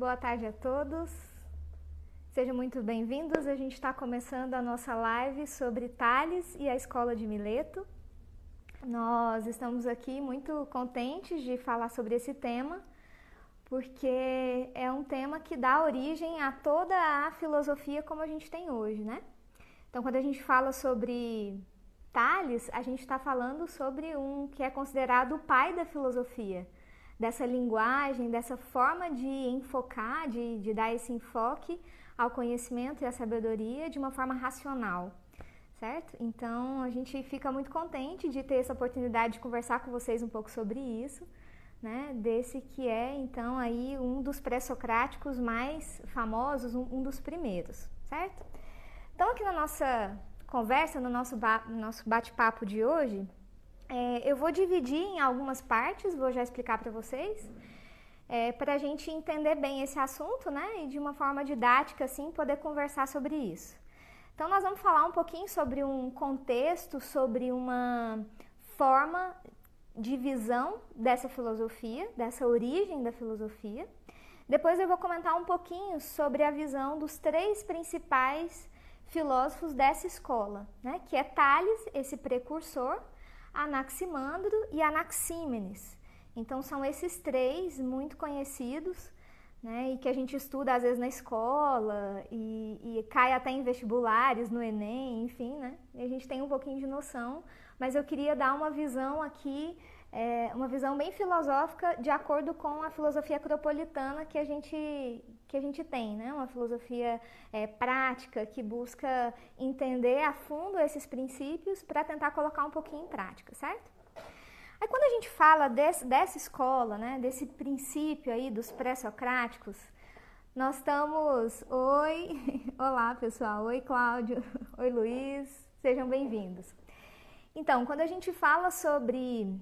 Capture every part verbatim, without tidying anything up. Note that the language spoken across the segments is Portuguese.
Boa tarde a todos. Sejam muito bem-vindos. A gente está começando a nossa live sobre Tales e a Escola de Mileto. Nós estamos aqui muito contentes de falar sobre esse tema, porque é um tema que dá origem a toda a filosofia como a gente tem hoje, né? Então, quando a gente fala sobre Tales, a gente está falando sobre um que é considerado o pai da filosofia, dessa linguagem, dessa forma de enfocar, de, de dar esse enfoque ao conhecimento e à sabedoria de uma forma racional, certo? Então, a gente fica muito contente de ter essa oportunidade de conversar com vocês um pouco sobre isso, né? Desse que é, então, aí um dos pré-socráticos mais famosos, um, um dos primeiros, certo? Então, aqui na nossa conversa, no nosso, ba- no nosso bate-papo de hoje, É, eu vou dividir em algumas partes, vou já explicar para vocês, é, para a gente entender bem esse assunto, né? E de uma forma didática, assim, poder conversar sobre isso. Então, nós vamos falar um pouquinho sobre um contexto, sobre uma forma de visão dessa filosofia, dessa origem da filosofia. Depois eu vou comentar um pouquinho sobre a visão dos três principais filósofos dessa escola, né? Que é Tales, esse precursor, Anaximandro e Anaxímenes. Então são esses três muito conhecidos, né, e que a gente estuda às vezes na escola e, e cai até em vestibulares, no Enem, enfim, né? E a gente tem um pouquinho de noção, mas eu queria dar uma visão aqui, é, uma visão bem filosófica de acordo com a filosofia acropolitana que a gente, que a gente tem, né? Uma filosofia é, prática que busca entender a fundo esses princípios para tentar colocar um pouquinho em prática, certo? Aí quando a gente fala desse, dessa escola, né, desse princípio aí dos pré-socráticos, nós estamos... Oi, olá pessoal, oi Cláudio, oi Luiz, sejam bem-vindos. Então, quando a gente fala sobre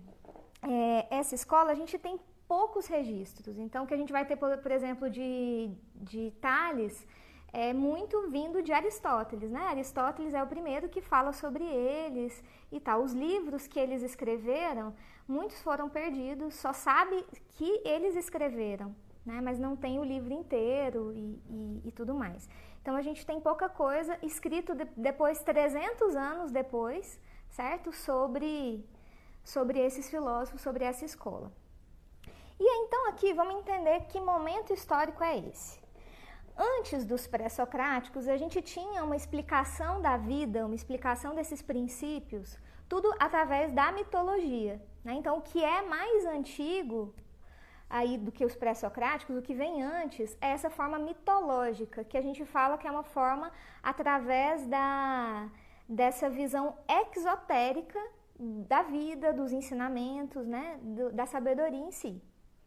é, essa escola, a gente tem poucos registros. Então, o que a gente vai ter, por, por exemplo, de, de Tales, é muito vindo de Aristóteles, né? Aristóteles é o primeiro que fala sobre eles e tal. Os livros que eles escreveram, muitos foram perdidos, só sabe que eles escreveram, né? Mas não tem o livro inteiro e, e, e tudo mais. Então, a gente tem pouca coisa escrito de, depois, trezentos anos depois, certo? Sobre, sobre esses filósofos, sobre essa escola. E aí, então, aqui, vamos entender que momento histórico é esse. Antes dos pré-socráticos, a gente tinha uma explicação da vida, uma explicação desses princípios, tudo através da mitologia, né? Então, o que é mais antigo aí do que os pré-socráticos, o que vem antes, é essa forma mitológica, que a gente fala que é uma forma através da, dessa visão exotérica da vida, dos ensinamentos, né? Do, da sabedoria em si.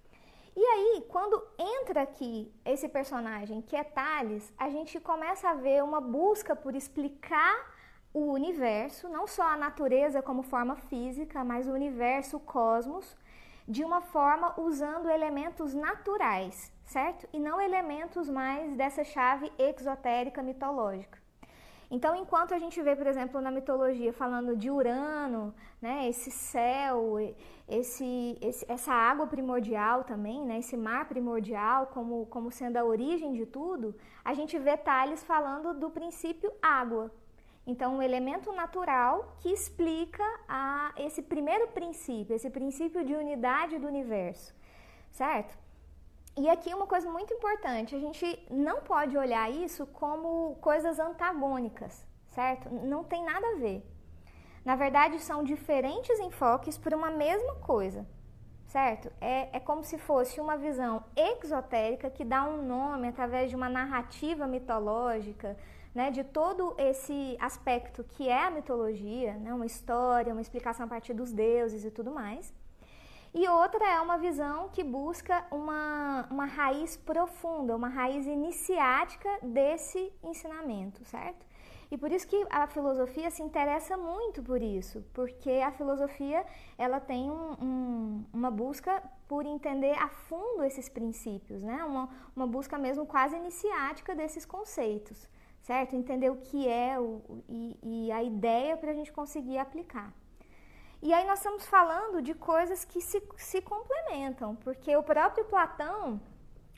E aí, quando entra aqui esse personagem que é Tales, a gente começa a ver uma busca por explicar o universo, não só a natureza como forma física, mas o universo, o cosmos, de uma forma usando elementos naturais, certo? E não elementos mais dessa chave exotérica mitológica. Então, enquanto a gente vê, por exemplo, na mitologia falando de Urano, né, esse céu, esse, esse, essa água primordial também, né, esse mar primordial como, como sendo a origem de tudo, a gente vê Tales falando do princípio água. Então, um elemento natural que explica a, esse primeiro princípio, esse princípio de unidade do universo, certo? E aqui uma coisa muito importante, a gente não pode olhar isso como coisas antagônicas, certo? Não tem nada a ver. Na verdade, são diferentes enfoques por uma mesma coisa, certo? É, é como se fosse uma visão exotérica que dá um nome através de uma narrativa mitológica, né, de todo esse aspecto que é a mitologia, né, uma história, uma explicação a partir dos deuses e tudo mais. E outra é uma visão que busca uma, uma raiz profunda, uma raiz iniciática desse ensinamento, certo? E por isso que a filosofia se interessa muito por isso, porque a filosofia ela tem um, um, uma busca por entender a fundo esses princípios, né? Uma, uma busca mesmo quase iniciática desses conceitos, certo? Entender o que é o, e, e a ideia para a gente conseguir aplicar. E aí nós estamos falando de coisas que se, se complementam, porque o próprio Platão,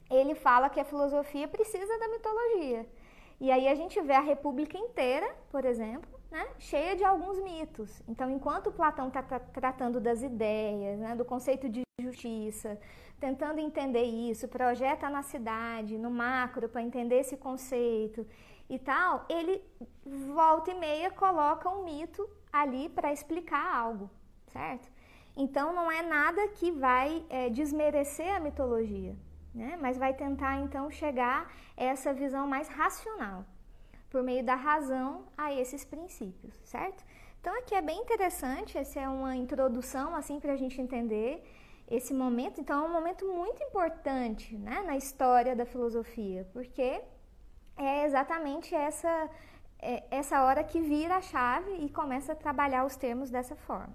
ele fala que a filosofia precisa da mitologia. E aí a gente vê a República inteira, por exemplo, né, cheia de alguns mitos. Então, enquanto Platão está tratando das ideias, né, do conceito de justiça, tentando entender isso, projeta na cidade, no macro, para entender esse conceito e tal, ele volta e meia coloca um mito ali para explicar algo, certo? Então, não é nada que vai é, desmerecer a mitologia, né? Mas vai tentar, então, chegar a essa visão mais racional, por meio da razão a esses princípios, certo? Então, aqui é bem interessante, essa é uma introdução, assim, para a gente entender esse momento. Então, é um momento muito importante, né, na história da filosofia, porque é exatamente essa, é, essa hora que vira a chave e começa a trabalhar os termos dessa forma.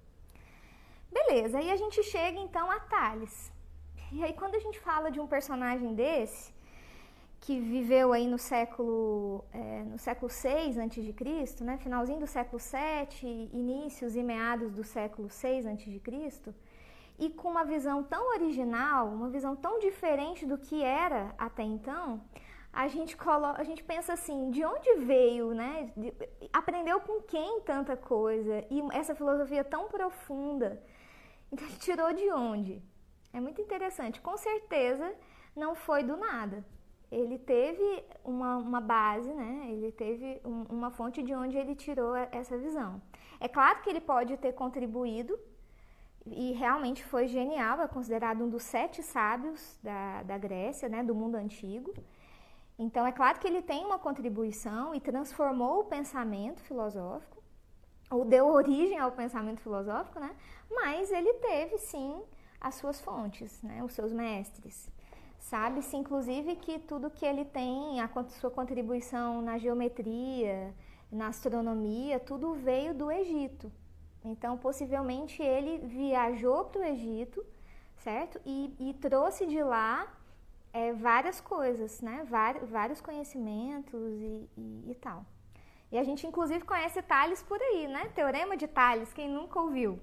Beleza, aí a gente chega então a Tales. E aí quando a gente fala de um personagem desse, que viveu aí no século, é, no século seis antes de Cristo, né, finalzinho do século sete, inícios e meados do século seis antes de Cristo, e com uma visão tão original, uma visão tão diferente do que era até então, a gente, coloca, a gente pensa assim, de onde veio, né? De, aprendeu com quem tanta coisa? E essa filosofia tão profunda, então ele tirou de onde? É muito interessante. Com certeza não foi do nada. Ele teve uma, uma base, né? Ele teve um, uma fonte de onde ele tirou essa visão. É claro que ele pode ter contribuído, e realmente foi genial, é considerado um dos sete sábios da, da Grécia, né? Do mundo antigo. Então, é claro que ele tem uma contribuição e transformou o pensamento filosófico, ou deu origem ao pensamento filosófico, né? Mas ele teve, sim, as suas fontes, né? Os seus mestres. Sabe-se, inclusive, que tudo que ele tem, a sua contribuição na geometria, na astronomia, tudo veio do Egito. Então, possivelmente, ele viajou para o Egito, certo? E, e trouxe de lá É, várias coisas, né? Vários, vários conhecimentos e, e, e tal. E a gente, inclusive, conhece Tales por aí, né? Teorema de Tales, quem nunca ouviu?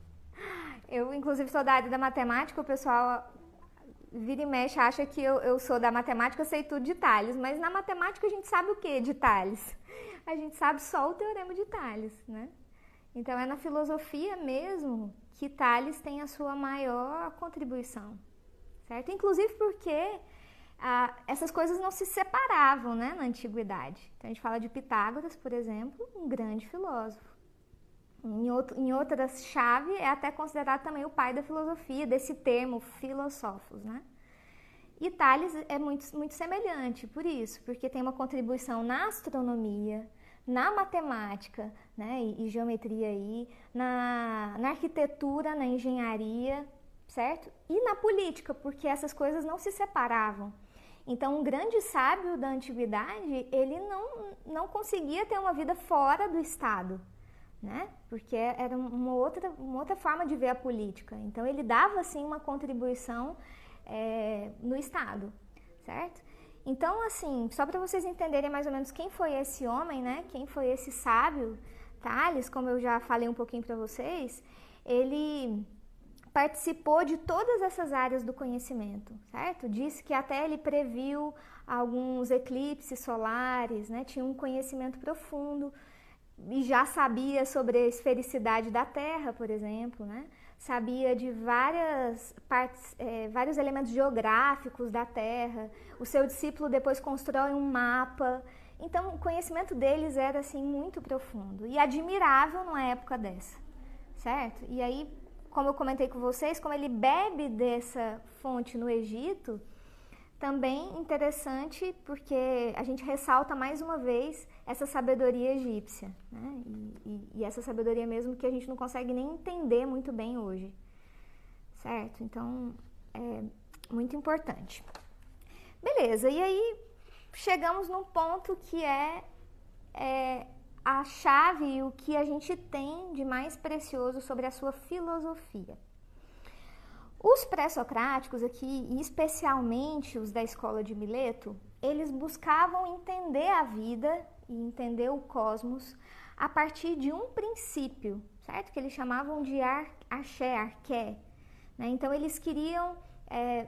Eu, inclusive, sou da área da matemática, o pessoal vira e mexe, acha que eu, eu sou da matemática, sei tudo de Tales, mas na matemática a gente sabe o que de Tales? A gente sabe só o Teorema de Tales, né? Então, é na filosofia mesmo que Tales tem a sua maior contribuição. Certo? Inclusive porque ah, essas coisas não se separavam, né, na antiguidade. Então a gente fala de Pitágoras, por exemplo, um grande filósofo. Em, outro, em outras chaves é até considerado também o pai da filosofia, desse termo filósofos, né? E Tales é muito, muito semelhante por isso, porque tem uma contribuição na astronomia, na matemática, né, e, e geometria aí, na, na arquitetura, na engenharia, certo? E na política, porque essas coisas não se separavam. Então, um grande sábio da antiguidade, ele não, não conseguia ter uma vida fora do Estado, né? Porque era uma outra, uma outra forma de ver a política. Então, ele dava, assim, uma contribuição é, no Estado, certo? Então, assim, só para vocês entenderem mais ou menos quem foi esse homem, né? Quem foi esse sábio, Tales, como eu já falei um pouquinho para vocês, ele participou de todas essas áreas do conhecimento, certo? Disse que até ele previu alguns eclipses solares, né? Tinha um conhecimento profundo e já sabia sobre a esfericidade da Terra, por exemplo, né? Sabia de várias partes, é, vários elementos geográficos da Terra. O seu discípulo depois constrói um mapa. Então, o conhecimento deles era, assim, muito profundo e admirável numa época dessa, certo? E aí, como eu comentei com vocês, como ele bebe dessa fonte no Egito, também interessante porque a gente ressalta mais uma vez essa sabedoria egípcia, né? E, e, e essa sabedoria mesmo que a gente não consegue nem entender muito bem hoje, certo? Então, é muito importante. Beleza, e aí chegamos num ponto que é, é a chave e o que a gente tem de mais precioso sobre a sua filosofia. Os pré-socráticos aqui, e especialmente os da escola de Mileto, eles buscavam entender a vida e entender o cosmos a partir de um princípio, certo? Que eles chamavam de ar, arché, arqué. Né? Então, eles queriam é,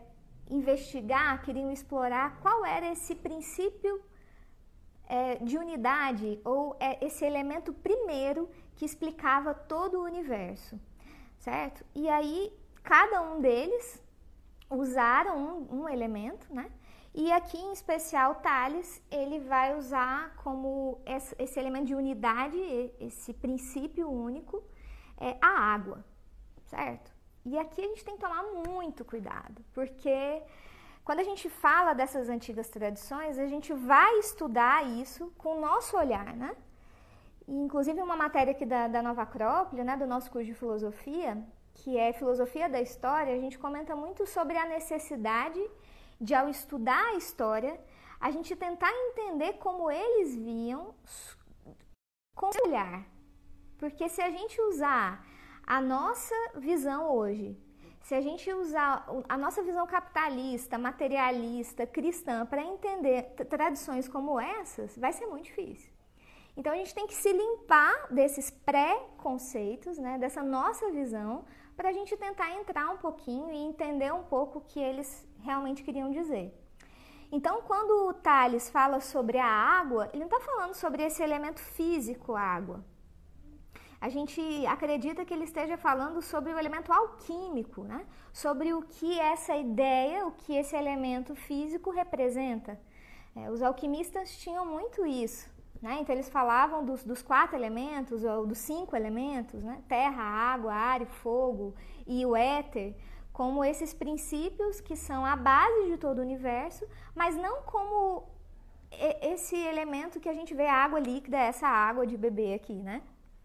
investigar, queriam explorar qual era esse princípio é, de unidade ou é, esse elemento primeiro que explicava todo o universo, certo? E aí cada um deles usaram um, um elemento, né? E aqui em especial Tales, ele vai usar como esse, esse elemento de unidade, esse princípio único, é a água, certo? E aqui a gente tem que tomar muito cuidado, porque quando a gente fala dessas antigas tradições, a gente vai estudar isso com o nosso olhar, né? E, inclusive uma matéria aqui da, da Nova Acrópole, né, do nosso curso de filosofia, que é Filosofia da História, a gente comenta muito sobre a necessidade de, ao estudar a história, a gente tentar entender como eles viam com o olhar. Porque se a gente usar a nossa visão hoje, se a gente usar a nossa visão capitalista, materialista, cristã, para entender tradições como essas, vai ser muito difícil. Então a gente tem que se limpar desses pré-conceitos, né, dessa nossa visão, para a gente tentar entrar um pouquinho e entender um pouco o que eles realmente queriam dizer. Então, quando o Tales fala sobre a água, ele não está falando sobre esse elemento físico, a água. A gente acredita que ele esteja falando sobre o elemento alquímico, né? Sobre o que essa ideia, o que esse elemento físico representa. É, os alquimistas tinham muito isso, né? Então eles falavam dos, dos quatro elementos, ou dos cinco elementos, né? Terra, água, ar e fogo, e o éter, como esses princípios que são a base de todo o universo, mas não como esse elemento que a gente vê, a água líquida, essa água de beber aqui, né?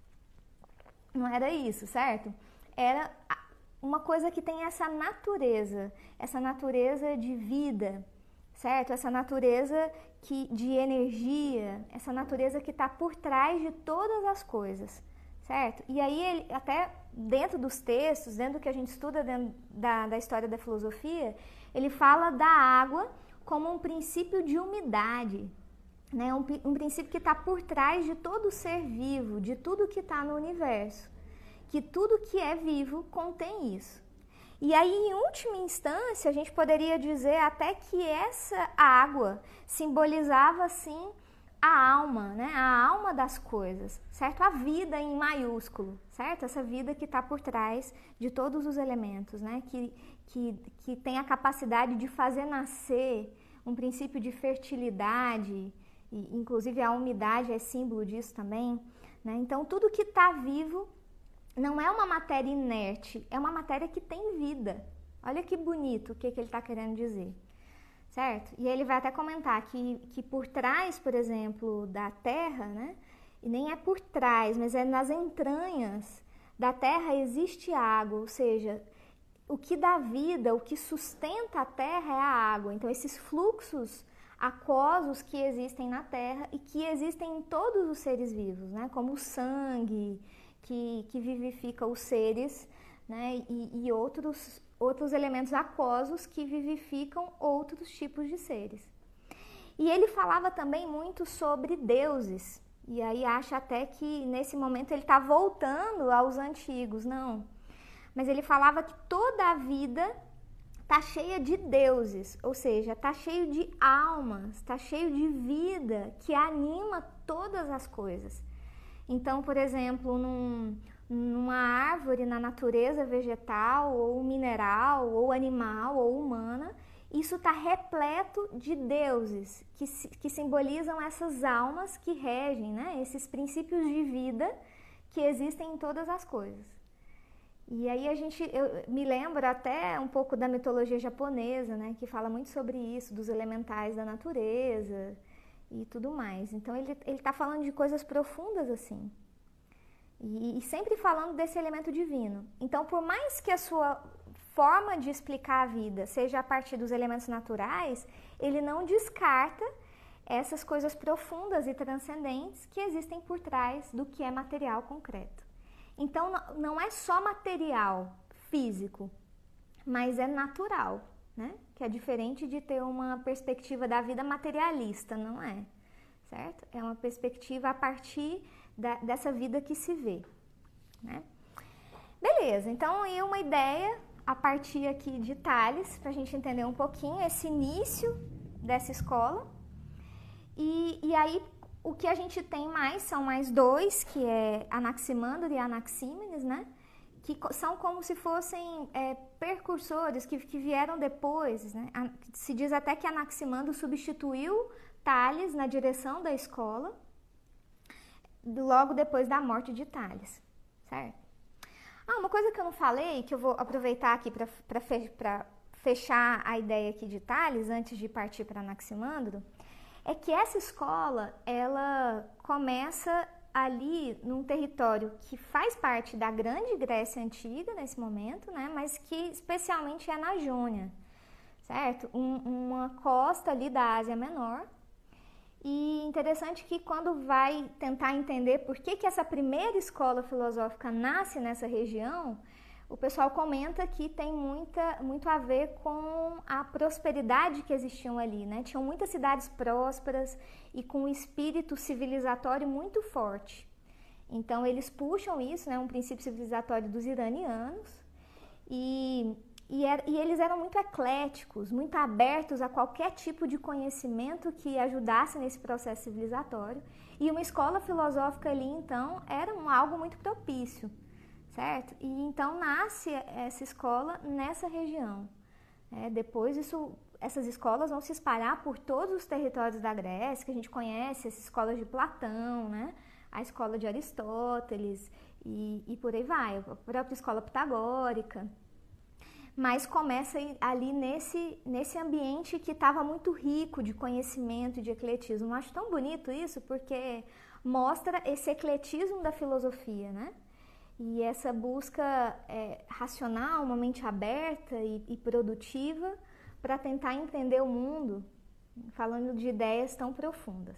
Não era isso, certo? Era uma coisa que tem essa natureza, essa natureza de vida, certo? Essa natureza que, de energia, essa natureza que está por trás de todas as coisas, certo? E aí, ele, até dentro dos textos, dentro do que a gente estuda dentro da, da história da filosofia, ele fala da água como um princípio de umidade, né? um, um princípio que está por trás de todo ser vivo, de tudo que está no universo, que tudo que é vivo contém isso. E aí, em última instância, a gente poderia dizer até que essa água simbolizava, assim, a alma, né? A alma das coisas, certo? A vida em maiúsculo, certo? Essa vida que está por trás de todos os elementos, né? Que, que, que tem a capacidade de fazer nascer um princípio de fertilidade, e, inclusive a umidade é símbolo disso também, né? Então, tudo que está vivo não é uma matéria inerte, é uma matéria que tem vida. Olha que bonito o que, que ele está querendo dizer, certo? E ele vai até comentar que, que por trás, por exemplo, da Terra, né? E nem é por trás, mas é nas entranhas da Terra existe água, ou seja, o que dá vida, o que sustenta a Terra é a água. Então, esses fluxos aquosos que existem na Terra e que existem em todos os seres vivos, né? Como o sangue, que, que vivifica os seres, né? E, e outros, outros elementos aquosos que vivificam outros tipos de seres. E ele falava também muito sobre deuses, e aí acha até que nesse momento ele está voltando aos antigos, não. Mas ele falava que toda a vida está cheia de deuses, ou seja, está cheio de almas, está cheio de vida que anima todas as coisas. Então, por exemplo, num, numa árvore, na natureza vegetal, ou mineral, ou animal, ou humana, isso está repleto de deuses, que, que simbolizam essas almas que regem, né? Esses princípios de vida que existem em todas as coisas. E aí a gente, eu me lembro até um pouco da mitologia japonesa, né? Que fala muito sobre isso, dos elementais da natureza e tudo mais. Então ele está falando de coisas profundas assim, e, e sempre falando desse elemento divino. Então, por mais que a sua forma de explicar a vida seja a partir dos elementos naturais, ele não descarta essas coisas profundas e transcendentes que existem por trás do que é material concreto. Então, não é só material físico, mas é natural, né? Que é diferente de ter uma perspectiva da vida materialista, não é? Certo? É uma perspectiva a partir da, dessa vida que se vê, né? Beleza, então aí uma ideia a partir aqui de Tales, para a gente entender um pouquinho esse início dessa escola. E, e aí, o que a gente tem mais são mais dois, que é Anaximandro e Anaxímenes, né? Que são como se fossem é, precursores que, que vieram depois, né? Se diz até que Anaximandro substituiu Tales na direção da escola, logo depois da morte de Tales, certo? Ah, uma coisa que eu não falei, que eu vou aproveitar aqui para fechar a ideia aqui de Tales, antes de partir para Anaximandro, é que essa escola, ela começa ali num território que faz parte da Grande Grécia Antiga nesse momento, né? Mas que especialmente é na Jônia, certo? Um, uma costa ali da Ásia Menor. E interessante que quando vai tentar entender por que, que essa primeira escola filosófica nasce nessa região, o pessoal comenta que tem muita, muito a ver com a prosperidade que existiam ali, né? Tinham muitas cidades prósperas e com um espírito civilizatório muito forte. Então, eles puxam isso, né? Um princípio civilizatório dos iranianos. E, e, era, e eles eram muito ecléticos, muito abertos a qualquer tipo de conhecimento que ajudasse nesse processo civilizatório. E uma escola filosófica ali, então, era um, algo muito propício. Certo? E então nasce essa escola nessa região. É, depois isso, essas escolas vão se espalhar por todos os territórios da Grécia, que a gente conhece, as escolas de Platão, né? A escola de Aristóteles e, e por aí vai, a própria escola pitagórica. Mas começa ali nesse, nesse ambiente que estava muito rico de conhecimento e de ecletismo. Eu acho tão bonito isso, porque mostra esse ecletismo da filosofia, né? E essa busca é, racional, uma mente aberta e, e produtiva para tentar entender o mundo, falando de ideias tão profundas.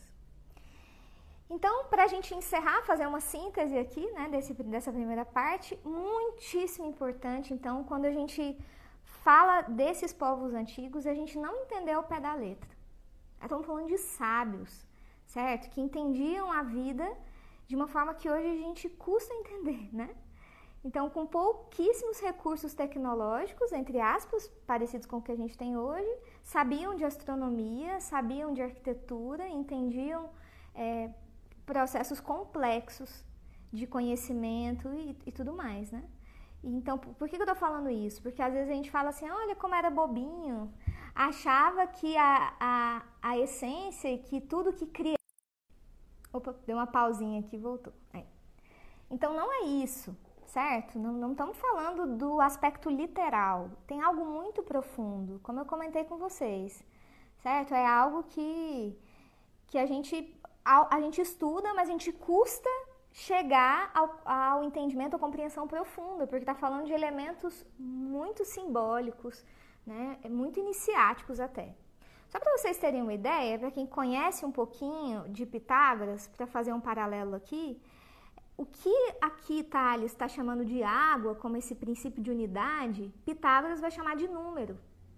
Então, para a gente encerrar, fazer uma síntese aqui, né, desse, dessa primeira parte, muitíssimo importante, então, quando a gente fala desses povos antigos, a gente não entendeu ao pé da letra. Estamos falando de sábios, certo? Que entendiam a vida de uma forma que hoje a gente custa entender, né? Então, com pouquíssimos recursos tecnológicos, entre aspas, parecidos com o que a gente tem hoje, sabiam de astronomia, sabiam de arquitetura, entendiam é, processos complexos de conhecimento e, e tudo mais, né? Então, por que eu tô falando isso? Porque às vezes a gente fala assim, olha como era bobinho, achava que a, a, a essência, que tudo que cria... Opa, deu uma pausinha aqui e voltou. É. Então, não é isso, certo? Não, não estamos falando do aspecto literal. Tem algo muito profundo, como eu comentei com vocês, certo? É algo que, que a, gente, a, a gente estuda, mas a gente custa chegar ao, ao entendimento, à compreensão profunda, porque está falando de elementos muito simbólicos, né? Muito iniciáticos até. Só para vocês terem uma ideia, para quem conhece um pouquinho de Pitágoras, para fazer um paralelo aqui, o que aqui Tales está chamando de água, como esse princípio de unidade, Pitágoras vai chamar de número.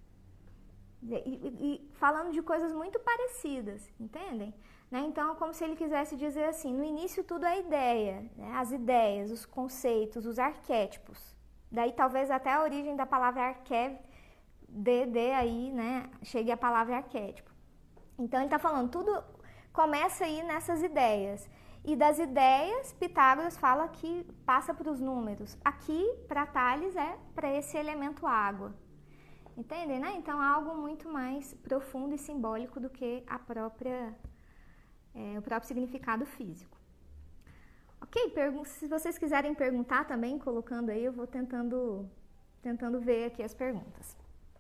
E, e, e falando de coisas muito parecidas, entendem? Né? Então, como se ele quisesse dizer assim, no início tudo é ideia, né? As ideias, os conceitos, os arquétipos. Daí talvez até a origem da palavra arqué de, de aí, né, chegue a palavra arquétipo. Então, ele está falando, tudo começa aí nessas ideias. E das ideias, Pitágoras fala que passa para os números. Aqui, para Tales, é para esse elemento água. Entendem, né? Então, algo muito mais profundo e simbólico do que a própria, é, o próprio significado físico. Ok? Se vocês quiserem perguntar também, colocando aí, eu vou tentando, tentando ver aqui as perguntas.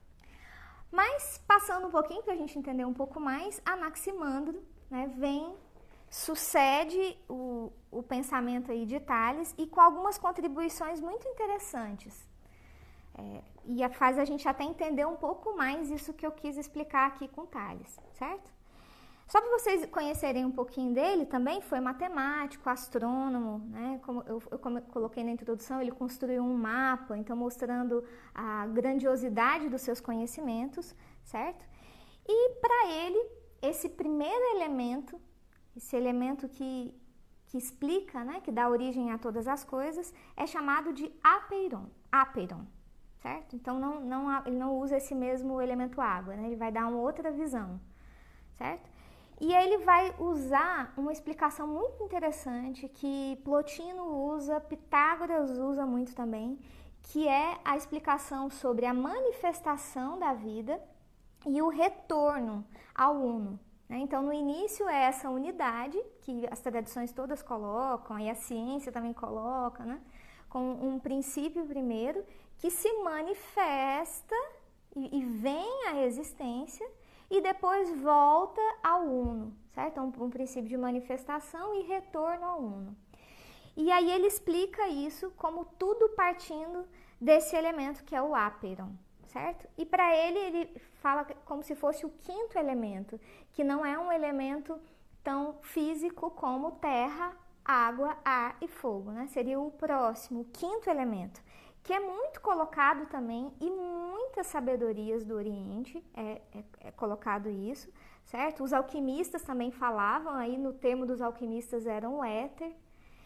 Mas, passando um pouquinho, para a gente entender um pouco mais, Anaximandro, né, vem, sucede o, o pensamento aí de Tales e com algumas contribuições muito interessantes. É, e faz a gente até entender um pouco mais isso que eu quis explicar aqui com Tales, certo? Só para vocês conhecerem um pouquinho dele também, foi matemático, astrônomo, né? Como eu, eu coloquei na introdução, ele construiu um mapa, então mostrando a grandiosidade dos seus conhecimentos, certo? E para ele, esse primeiro elemento, esse elemento que, que explica, né, que dá origem a todas as coisas, é chamado de apeiron, apeiron, certo? Então não, não, ele não usa esse mesmo elemento água, né? Ele vai dar uma outra visão, certo? E aí ele vai usar uma explicação muito interessante que Plotino usa, Pitágoras usa muito também, que é a explicação sobre a manifestação da vida e o retorno ao uno. Né? Então, no início é essa unidade, que as tradições todas colocam, e a ciência também coloca, né? Com um princípio primeiro, que se manifesta e, e vem à existência, e depois volta ao uno, certo? Um, um princípio de manifestação e retorno ao uno. E aí ele explica isso como tudo partindo desse elemento que é o áperon, certo? E para ele, ele fala como se fosse o quinto elemento, que não é um elemento tão físico como terra, água, ar e fogo, né? Seria o próximo, o quinto elemento, que é muito colocado também, e muitas sabedorias do Oriente é, é, é colocado isso, certo? Os alquimistas também falavam, aí no termo dos alquimistas era o éter.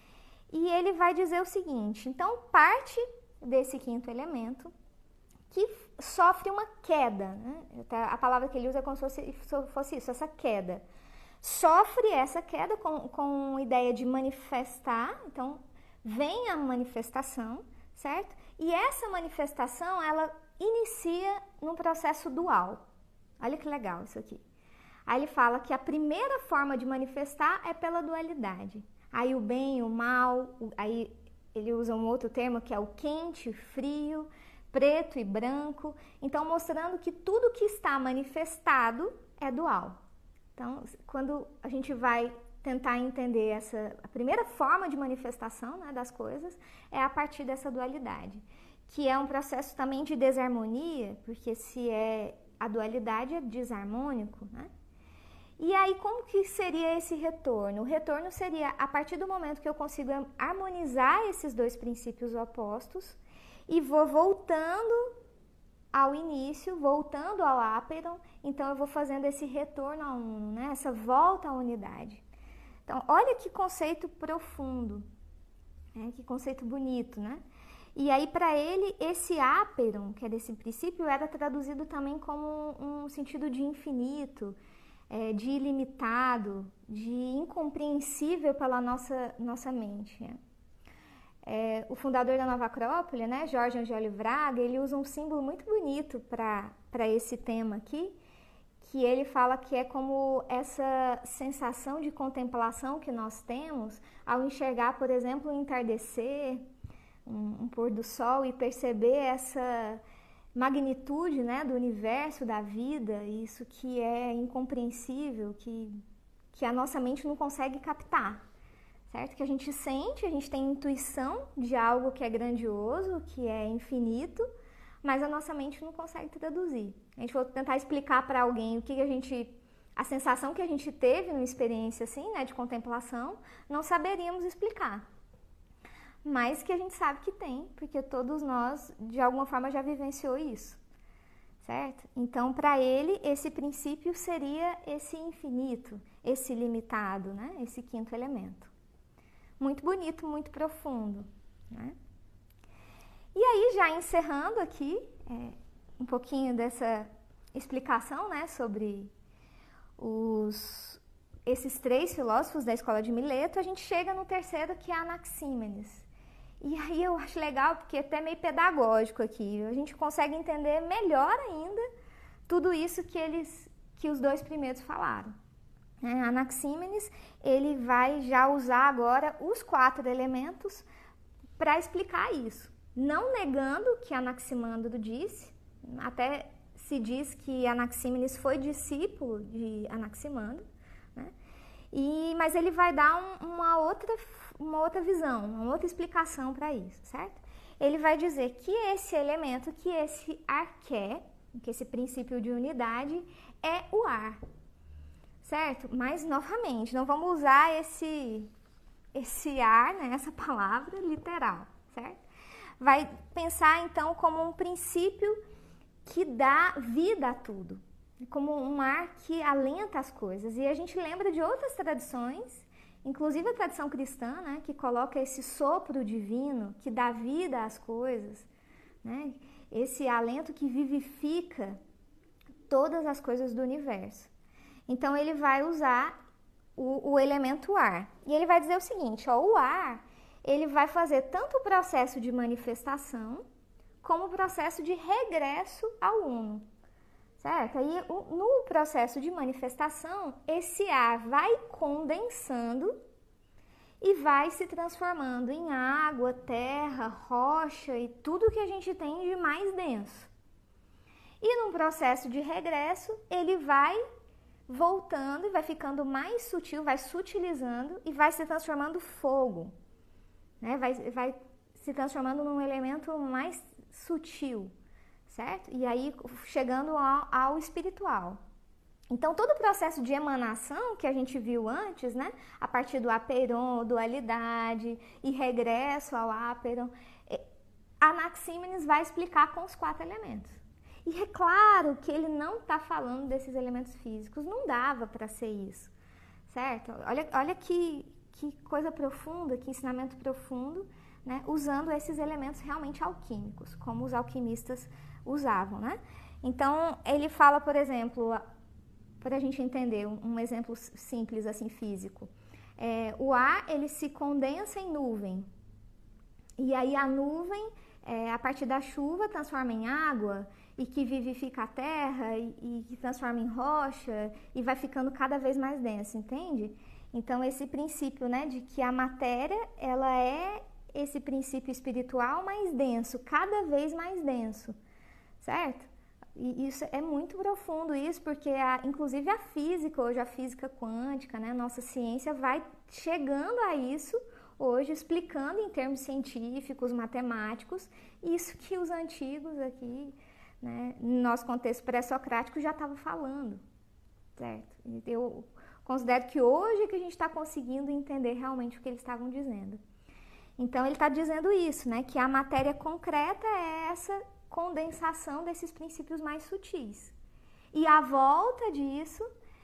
E ele vai dizer o seguinte, então parte desse quinto elemento que sofre uma queda, né? A palavra que ele usa é como se fosse, fosse isso, essa queda. Sofre essa queda com, com ideia de manifestar, então vem a manifestação, certo? E essa manifestação, ela inicia num processo dual. Olha que legal isso aqui. Aí ele fala que a primeira forma de manifestar é pela dualidade. Aí o bem, o mal, aí ele usa um outro termo que é o quente, frio, preto e branco. Então, mostrando que tudo que está manifestado é dual. Então, quando a gente vai tentar entender essa, a primeira forma de manifestação, né, das coisas é a partir dessa dualidade, que é um processo também de desarmonia, porque se é a dualidade é desarmônico, né? E aí, como que seria esse retorno? O retorno seria a partir do momento que eu consigo harmonizar esses dois princípios opostos e vou voltando ao início, voltando ao áperon, então eu vou fazendo esse retorno ao uno, né? Essa volta à unidade. Então, olha que conceito profundo, né? Que conceito bonito, né? E aí, para ele, esse áperon, que é desse princípio, era traduzido também como um sentido de infinito, é, de ilimitado, de incompreensível pela nossa, nossa mente. Né? É, o fundador da Nova Acrópole, né, Jorge Angeli Braga, ele usa um símbolo muito bonito para esse tema aqui, que ele fala que é como essa sensação de contemplação que nós temos ao enxergar, por exemplo, um entardecer, um, um pôr do sol e perceber essa magnitude, né, do universo, da vida, isso que é incompreensível, que, que a nossa mente não consegue captar, certo? Que a gente sente, a gente tem intuição de algo que é grandioso, que é infinito, mas a nossa mente não consegue traduzir. A gente for tentar explicar para alguém o que a gente, a sensação que a gente teve numa experiência assim, né, de contemplação, não saberíamos explicar. Mas que a gente sabe que tem, porque todos nós, de alguma forma, já vivenciou isso, certo? Então, para ele, esse princípio seria esse infinito, esse limitado, né? Esse quinto elemento. Muito bonito, muito profundo, né? E aí, já encerrando aqui, é, um pouquinho dessa explicação, né, sobre os, esses três filósofos da escola de Mileto, a gente chega no terceiro, que é Anaxímenes. E aí eu acho legal, porque é até meio pedagógico aqui, a gente consegue entender melhor ainda tudo isso que, eles, que os dois primeiros falaram. É, Anaxímenes, ele vai já usar agora os quatro elementos para explicar isso. Não negando o que Anaximandro disse, até se diz que Anaxímenes foi discípulo de Anaximandro, né? E, mas ele vai dar um, uma, outra, uma outra visão, uma outra explicação para isso, certo? Ele vai dizer que esse elemento, que esse arqué, que esse princípio de unidade é o ar, certo? Mas, novamente, não vamos usar esse, esse ar, né, essa palavra literal, certo? Vai pensar, então, como um princípio que dá vida a tudo, como um ar que alenta as coisas. E a gente lembra de outras tradições, inclusive a tradição cristã, né, que coloca esse sopro divino, que dá vida às coisas, né? esse alento que vivifica todas as coisas do universo. Então ele vai usar o, o elemento ar. E ele vai dizer o seguinte, ó, o ar, ele vai fazer tanto o processo de manifestação, como o processo de regresso ao uno. Certo? Aí, no processo de manifestação, esse ar vai condensando e vai se transformando em água, terra, rocha e tudo que a gente tem de mais denso. E no processo de regresso, ele vai voltando e vai ficando mais sutil, vai sutilizando e vai se transformando fogo, né? Vai, vai se transformando num elemento mais sutil, certo? E aí chegando ao, ao espiritual. Então, todo o processo de emanação que a gente viu antes, né? A partir do aperon, dualidade e regresso ao aperon, Anaxímenes vai explicar com os quatro elementos. E é claro que ele não está falando desses elementos físicos, não dava para ser isso, certo? Olha, olha que, que coisa profunda, que ensinamento profundo, né? Usando esses elementos realmente alquímicos, como os alquimistas usavam, né? Então, ele fala, por exemplo, para a gente entender um, um exemplo simples assim físico, é, o ar ele se condensa em nuvem e aí a nuvem é, a partir da chuva transforma em água e que vivifica a terra e, e que transforma em rocha e vai ficando cada vez mais denso, entende? Então esse princípio, né, de que a matéria ela é esse princípio espiritual mais denso, cada vez mais denso, certo? E isso é muito profundo, isso, porque a, inclusive a física, hoje a física quântica, né, nossa ciência vai chegando a isso hoje, explicando em termos científicos, matemáticos, isso que os antigos aqui, né, no nosso contexto pré-socrático já estavam falando, certo? Eu considero que hoje é que a gente está conseguindo entender realmente o que eles estavam dizendo. Então ele está dizendo isso, né, que a matéria concreta é essa condensação desses princípios mais sutis. E a volta disso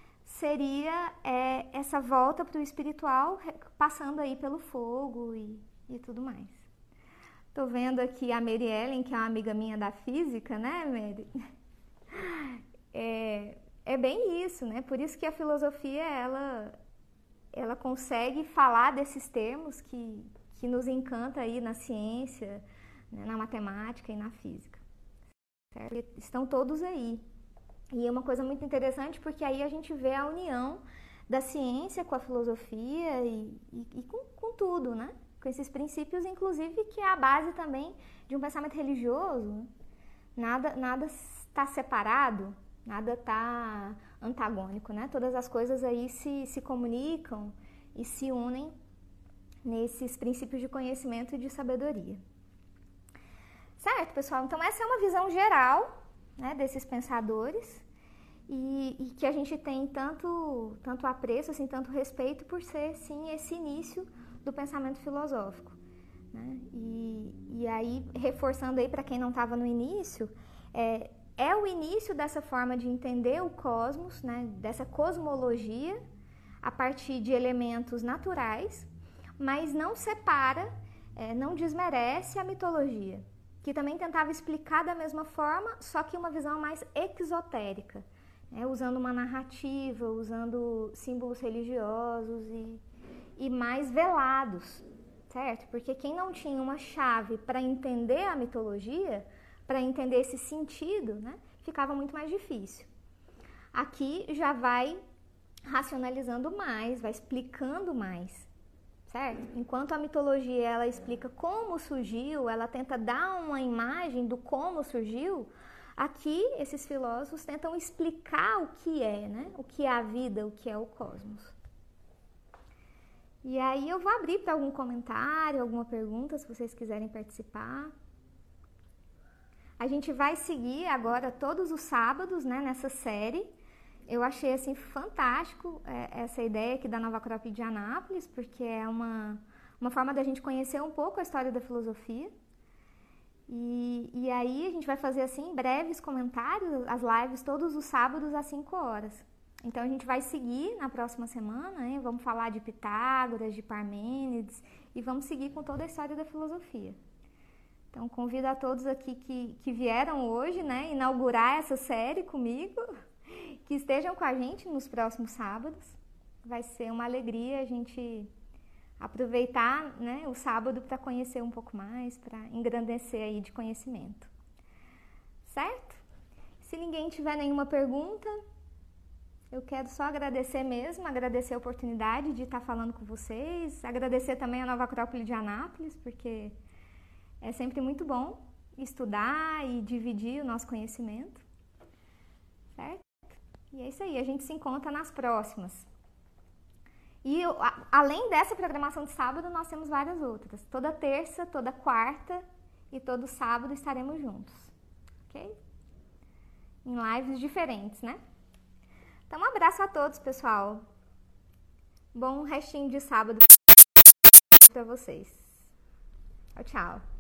seria é, essa volta para o espiritual, passando aí pelo fogo e, e tudo mais. Tô vendo aqui a Mary Ellen, que é uma amiga minha da física, né, Mary? É, é bem isso, né? Por isso que a filosofia, ela, ela consegue falar desses termos que, que nos encanta aí na ciência, né, na matemática e na física. Certo? Estão todos aí. E é uma coisa muito interessante porque aí a gente vê a união da ciência com a filosofia e, e, e com, com tudo, né? Com esses princípios, inclusive, que é a base também de um pensamento religioso. Nada, nada está separado, nada está antagônico, né? Todas as coisas aí se, se comunicam e se unem nesses princípios de conhecimento e de sabedoria. Certo, pessoal? Então, essa é uma visão geral, né, desses pensadores e, e que a gente tem tanto, tanto apreço, assim, tanto respeito por ser, sim, esse início do pensamento filosófico, né? E, e aí, reforçando aí para quem não estava no início, é, é o início dessa forma de entender o cosmos, né, dessa cosmologia a partir de elementos naturais, mas não separa, é, não desmerece a mitologia, que também tentava explicar da mesma forma, só que uma visão mais exotérica, né, usando uma narrativa, usando símbolos religiosos e, e mais velados, certo? Porque quem não tinha uma chave para entender a mitologia, para entender esse sentido, né, ficava muito mais difícil. Aqui já vai racionalizando mais, vai explicando mais. Certo? Enquanto a mitologia ela explica como surgiu, ela tenta dar uma imagem do como surgiu, aqui esses filósofos tentam explicar o que é, né? O que é a vida, o que é o cosmos. E aí eu vou abrir para algum comentário, alguma pergunta, se vocês quiserem participar. A gente vai seguir agora todos os sábados, né, nessa série. Eu achei assim fantástico é, essa ideia aqui da Nova Acrópole de Anápolis, porque é uma, uma forma da gente conhecer um pouco a história da filosofia. E, e aí a gente vai fazer assim breves comentários, as lives todos os sábados às cinco horas. Então a gente vai seguir na próxima semana, hein? Vamos falar de Pitágoras, de Parmênides e vamos seguir com toda a história da filosofia. Então, convido a todos aqui que, que vieram hoje, né, inaugurar essa série comigo, que estejam com a gente nos próximos sábados. Vai ser uma alegria a gente aproveitar, né, o sábado para conhecer um pouco mais, para engrandecer aí de conhecimento. Certo? Se ninguém tiver nenhuma pergunta, eu quero só agradecer mesmo, agradecer a oportunidade de estar falando com vocês, agradecer também a Nova Acrópole de Anápolis, porque é sempre muito bom estudar e dividir o nosso conhecimento, certo? E é isso aí, a gente se encontra nas próximas. E a, além dessa programação de sábado, nós temos várias outras. Toda terça, toda quarta e todo sábado estaremos juntos, ok? Em lives diferentes, né? Então, um abraço a todos, pessoal. Bom restinho de sábado para vocês. Tchau, tchau.